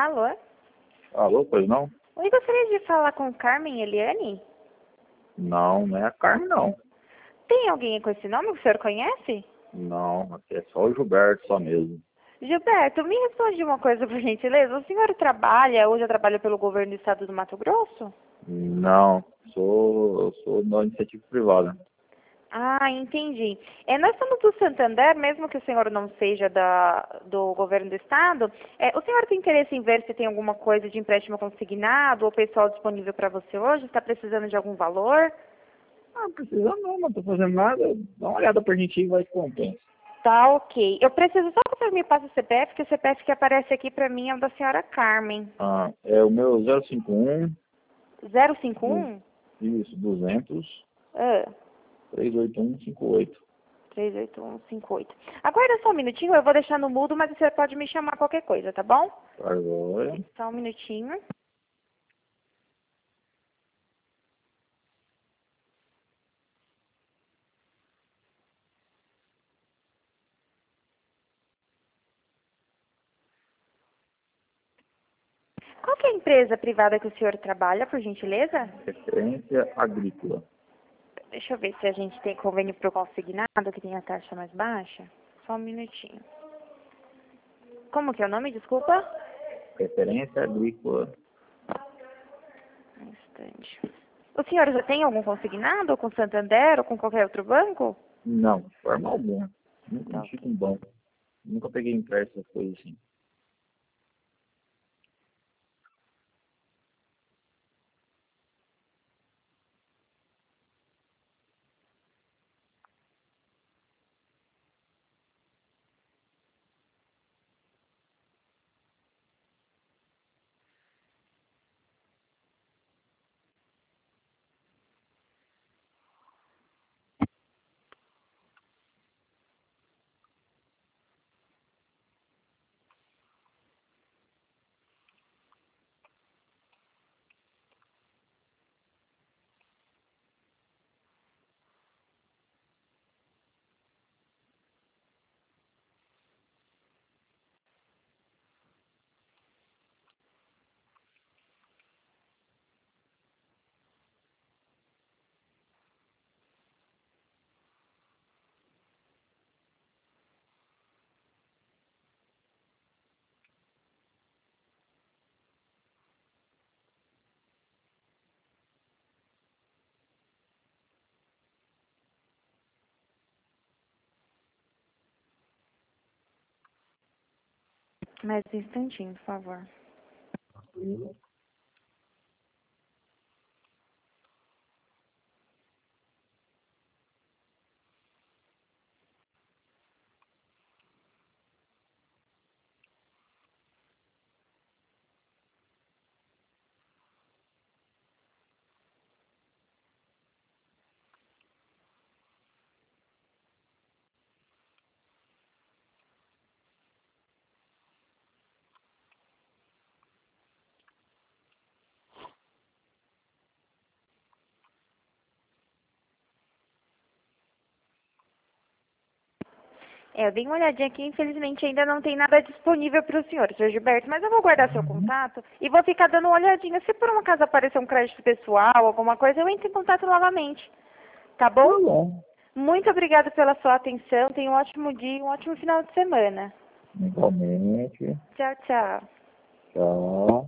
Alô? Alô, pois não? Oi, gostaria de falar com Carmen Eliane? Não, não é a Carmen, não. Tem alguém com esse nome que o senhor conhece? Não, aqui é só o Gilberto, só mesmo. Gilberto, me responde uma coisa, por gentileza. O senhor trabalha, ou já trabalha pelo governo do estado do Mato Grosso? Não, eu sou da iniciativa privada. Ah, entendi. Nós somos do Santander, mesmo que o senhor não seja do governo do estado. O senhor tem interesse em ver se tem alguma coisa de empréstimo consignado ou pessoal disponível para você hoje? Está precisando de algum valor? Ah, precisa não tô fazendo nada. Dá uma olhada pra gente e vai te compensa. Tá, ok. Eu preciso só que o senhor me passe o CPF, que o CPF que aparece aqui para mim é o da senhora Carmen. Ah, é o meu 051, 051? isso, 200, Ah, 38158. 38158. Aguarda só um minutinho, eu vou deixar no mudo, mas você pode me chamar qualquer coisa, tá bom? Tá joia. Só um minutinho. Qual que é a empresa privada que o senhor trabalha, por gentileza? Referência agrícola. Deixa eu ver se a gente tem convênio para o consignado, que tem a taxa mais baixa. Só um minutinho. Como que é o nome, desculpa? Referência agrícola. Um instante. O senhor já tem algum consignado com Santander ou com qualquer outro banco? Não, de forma alguma. Nunca Tá, mexi ok. com banco. Nunca peguei empréstimo, essas coisas assim. Mais um instantinho, por favor. Eu dei uma olhadinha aqui, infelizmente ainda não tem nada disponível para o senhor Gilberto, mas eu vou guardar seu contato e vou ficar dando uma olhadinha. Se por um acaso aparecer um crédito pessoal, alguma coisa, eu entro em contato novamente. Tá Tá bom? bom. Muito obrigada pela sua atenção. Tenha um ótimo dia e um ótimo final de semana. Igualmente. Tchau, tchau. Tchau.